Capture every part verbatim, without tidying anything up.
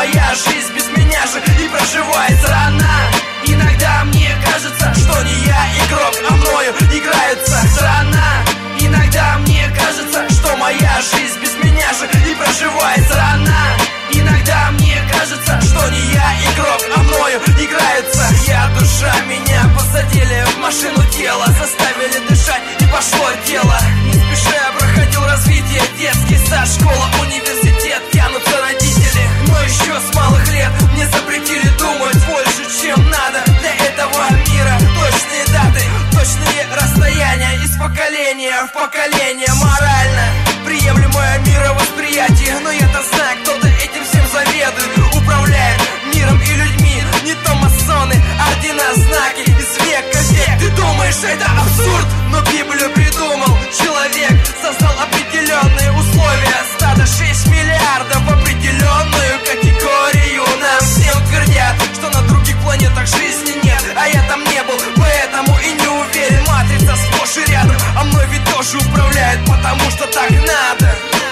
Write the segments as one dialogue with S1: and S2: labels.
S1: моя жизнь без меня же и проживает страна. Иногда мне кажется, что не я игрок, а мною играется страна. Иногда мне кажется, что моя жизнь без меня же и проживает страна. Иногда мне кажется, что не я игрок, а мною играется. Я душа, меня посадили в машину тела, заставили дышать и пошло дело. Не спеша проходил развитие, детский сад, школа, университет, тянутся родители. Но еще с малых лет мне запретили думать больше, чем надо для этого мира. Точные даты, точные расстояния из поколения в поколение. Морально приемлемое мировосприятие, но я-то знаю, кто-то этим всем заведует, управляет миром и людьми. Не то масоны, ордена, знаки из века в век. Ты думаешь, это абсурд, но Библию придумал человек, создал определенные условия. Стадо шесть миллиардов в определенную категорию. Нам всем твердят, что на других планетах жизни нет, а я там не был, поэтому и не уверен. Матрица сплошь и рядом, а мной ведь тоже управляет, потому что так надо.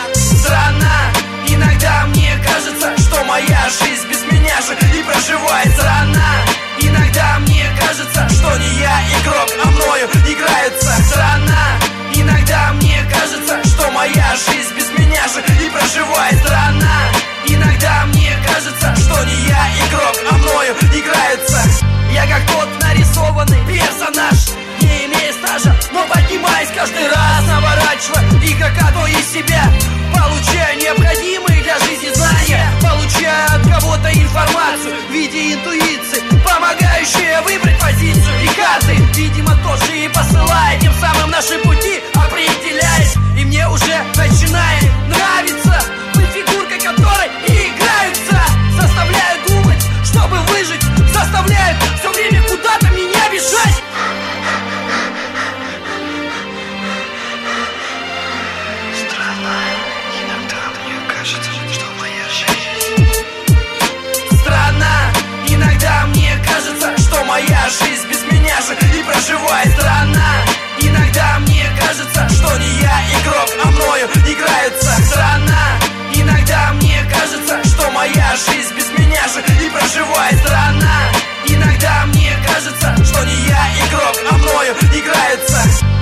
S1: Страна, иногда мне кажется, что моя жизнь без меня же и проживает страна. Иногда мне кажется, что не я игрок, а мною играется страна. Иногда мне кажется, что моя жизнь без меня же и проживает страна. Иногда мне кажется, что не я игрок, а мною играется. Я как тот нарисованный персонаж, не имея стажа, но поднимаясь каждый раз, наворачивая игрока то из себя, получая необходимые для жизни знания, получая от кого-то информацию в виде интуиции, помогающие выбрать позицию. И карты, видимо, тоже и посылает, тем самым наши пути определяясь. И мне уже начинает нравиться быть фигуркой, которой и играются, заставляют думать, чтобы выжить, заставляют все время куда-то меня бежать.
S2: Страна, иногда мне кажется, что моя жизнь.
S1: Страна, иногда мне кажется, что моя жизнь без меня же и проживает страна. Иногда мне кажется, что не я игрок, а мною играется страна. Иногда мне кажется, что моя жизнь без меня же и проживает страна. Иногда мне кажется, что не я игрок, а мною играется.